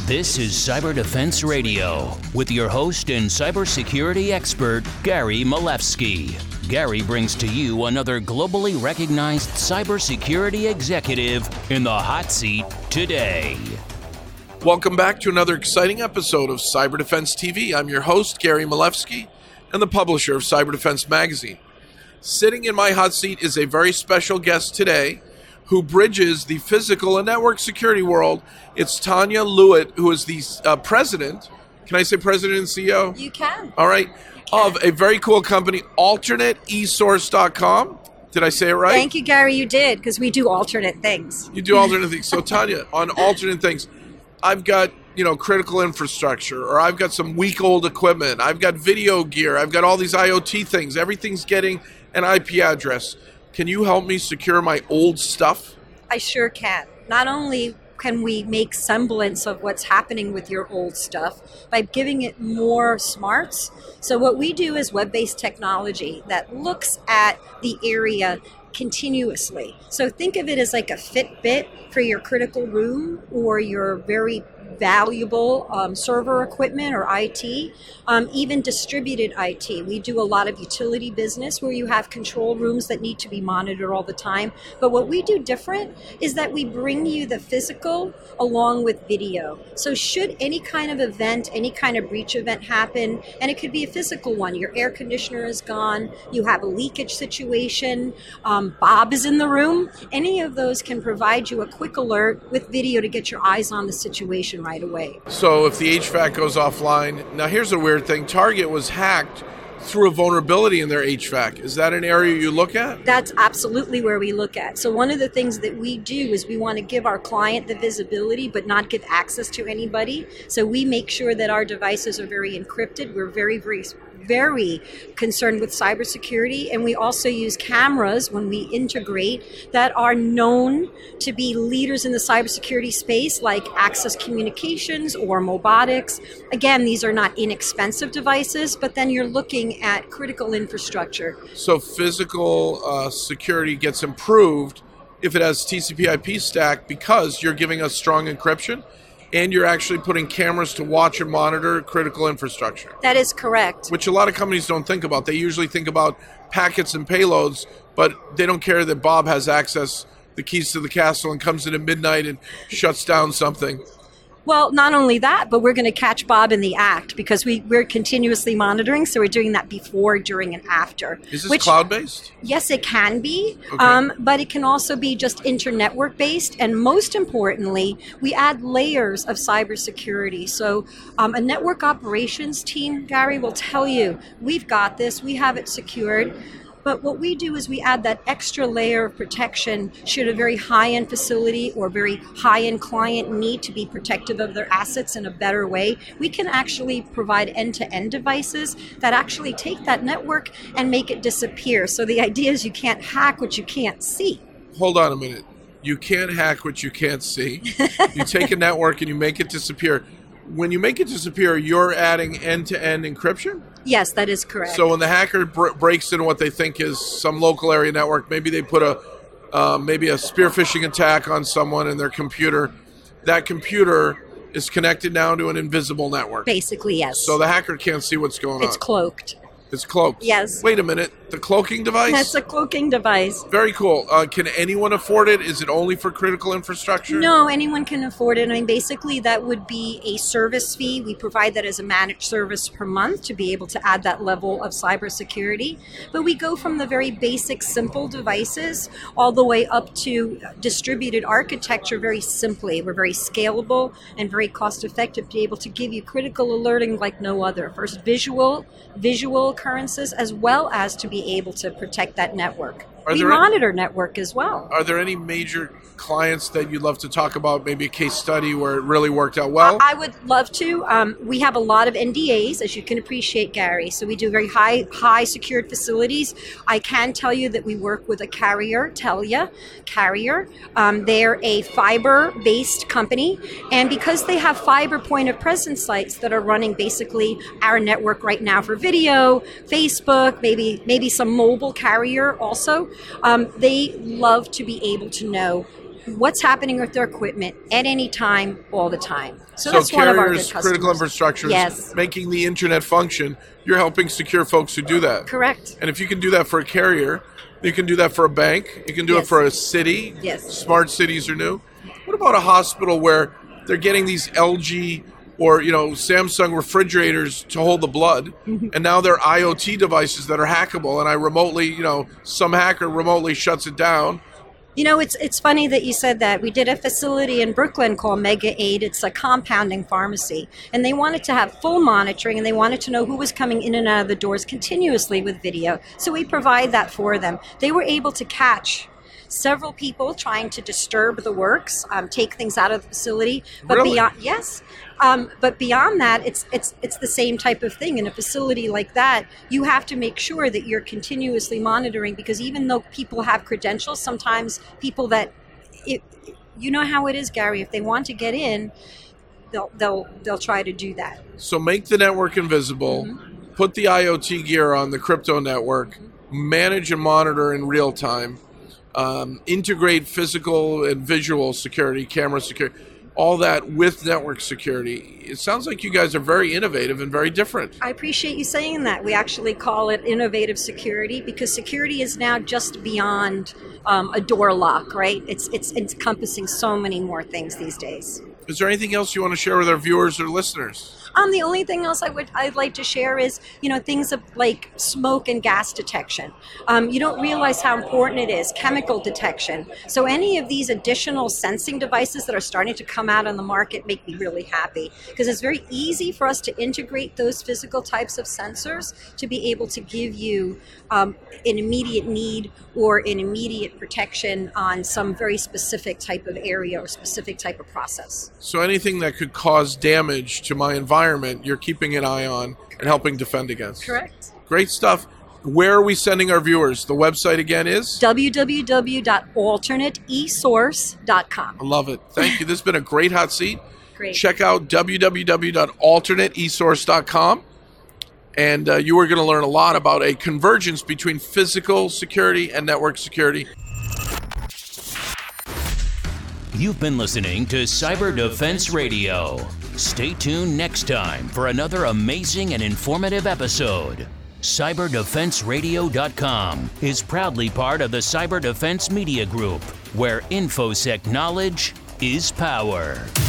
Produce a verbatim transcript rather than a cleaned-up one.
This is Cyber Defense Radio with your host and cybersecurity expert, Gary Malevsky. Gary brings to you another globally recognized cybersecurity executive in the hot seat today. Welcome back to another exciting episode of Cyber Defense T V. I'm your host, Gary Malevsky, and the publisher of Cyber Defense Magazine. Sitting in my hot seat is a very special guest today who bridges the physical and network security world. It's Tanya Lewitt, who is the uh, president, can I say president and C E O? You can. All right, of a very cool company, alternate e source dot com. Did I say it right? Thank you, Gary, you did, because we do alternate things. You do alternate things. So Tanya, on alternate things, I've got, you know, critical infrastructure, or I've got some week old equipment. I've got video gear. I've got all these I O T things. Everything's getting an I P address. Can you help me secure my old stuff? I sure can. Not only can we make semblance of what's happening with your old stuff by giving it more smarts. So what we do is web-based technology that looks at the area continuously. So think of it as like a Fitbit for your critical room or your very valuable um, server equipment or I T, um, even distributed I T. We do a lot of utility business where you have control rooms that need to be monitored all the time. But what we do different is that we bring you the physical along with video. So should any kind of event, any kind of breach event happen, and it could be a physical one, your air conditioner is gone, you have a leakage situation, um, Bob is in the room, any of those can provide you a quick alert with video to get your eyes on the situation right away. So if the H V A C goes offline, now here's a weird thing. Target was hacked through a vulnerability in their H V A C. Is that an area you look at? That's absolutely where we look at. So one of the things that we do is we want to give our client the visibility, but not give access to anybody. So we make sure that our devices are very encrypted. We're very, very very concerned with cybersecurity, and we also use cameras when we integrate that are known to be leaders in the cybersecurity space, like Access Communications or Mobotics. Again, these are not inexpensive devices, but then you're looking at critical infrastructure. So physical uh, security gets improved if it has T C P I P stack because you're giving us strong encryption? And you're actually putting cameras to watch and monitor critical infrastructure. That is correct. Which a lot of companies don't think about. They usually think about packets and payloads, but they don't care that Bob has access, the keys to the castle, and comes in at midnight and shuts down something. Well, not only that, but we're going to catch Bob in the act because we, we're continuously monitoring, so we're doing that before, during, and after. Is this which, cloud-based? Yes, it can be, okay. um, but it can also be just inter-network-based, and most importantly, we add layers of cybersecurity. So um, a network operations team, Gary, will tell you, we've got this, we have it secured. But what we do is we add that extra layer of protection should a very high-end facility or very high-end client need to be protective of their assets in a better way. We can actually provide end-to-end devices that actually take that network and make it disappear. So the idea is you can't hack what you can't see. Hold on a minute. You can't hack what you can't see. You take a network and you make it disappear. When you make it disappear, you're adding end-to-end encryption? Yes, that is correct. So when the hacker br- breaks into what they think is some local area network, maybe they put a uh, maybe a spear phishing attack on someone in their computer. That computer is connected now to an invisible network. Basically, yes. So the hacker can't see what's going It's on. It's cloaked. It's cloaked? Yes. Wait a minute. The cloaking device? That's a cloaking device. Very cool. Uh, can anyone afford it? Is it only for critical infrastructure? No, anyone can afford it. I mean, basically, that would be a service fee. We provide that as a managed service per month to be able to add that level of cybersecurity. But we go from the very basic, simple devices all the way up to distributed architecture very simply. We're very scalable and very cost-effective to be able to give you critical alerting like no other. First, visual, visual occurrences, as well as to be able to protect that network. Are we there monitor any, network as well. Are there any major clients that you'd love to talk about, maybe a case study where it really worked out well? I, I would love to. Um, we have a lot of N D As, as you can appreciate, Gary. So we do very high, high secured facilities. I can tell you that we work with a carrier, Telia Carrier. Um, they're a fiber-based company. And because they have fiber point of presence sites that are running basically our network right now for video, Facebook, maybe, maybe some mobile carrier also, um, they love to be able to know what's happening with their equipment at any time, all the time. So, So that's one of our good carriers, customers. critical infrastructure, Yes. making the internet function, you're helping secure folks who do that. Correct. And if you can do that for a carrier, you can do that for a bank, you can do it Yes. for a city. Yes. Smart cities are new. What about a hospital where they're getting these L G or, you know, Samsung refrigerators to hold the blood, Mm-hmm. and now they're I O T devices that are hackable, and I remotely, you know, some hacker remotely shuts it down. You know, it's it's funny that you said that. We did a facility in Brooklyn called Mega Aid. It's a compounding pharmacy. And they wanted to have full monitoring, and they wanted to know who was coming in and out of the doors continuously with video. So we provide that for them. They were able to catch several people trying to disturb the works, um, take things out of the facility. But Really? beyond, yes. Um, but beyond that, it's it's it's the same type of thing. In a facility like that, you have to make sure that you're continuously monitoring, because even though people have credentials, sometimes people that, it, you know how it is, Gary. If they want to get in, they'll they'll they'll try to do that. So make the network invisible, Mm-hmm. put the I O T gear on the crypto network, manage and monitor in real time, um, integrate physical and visual security, camera security, all that with network security. It sounds like you guys are very innovative and very different. I appreciate you saying that. We actually call it innovative security, because security is now just beyond um, a door lock, right? It's it's encompassing so many more things these days. Is there anything else you want to share with our viewers or listeners? Um, the only thing else I would I'd like to share is, you know, things of like smoke and gas detection. Um, you don't realize how important it is. Chemical detection. So any of these additional sensing devices that are starting to come out on the market make me really happy, because it's very easy for us to integrate those physical types of sensors to be able to give you um, an immediate need or an immediate protection on some very specific type of area or specific type of process. So anything that could cause damage to my environment, you're keeping an eye on and helping defend against. Correct. Great stuff. Where are we sending our viewers? The website again is? w w w dot alternate e source dot com. I love it. Thank you. This has been a great hot seat. Great. Check out w w w dot alternate e source dot com. And uh, you are going to learn a lot about a convergence between physical security and network security. You've been listening to Cyber Defense Radio. Stay tuned next time for another amazing and informative episode. cyber defense radio dot com is proudly part of the Cyber Defense Media Group, where InfoSec knowledge is power.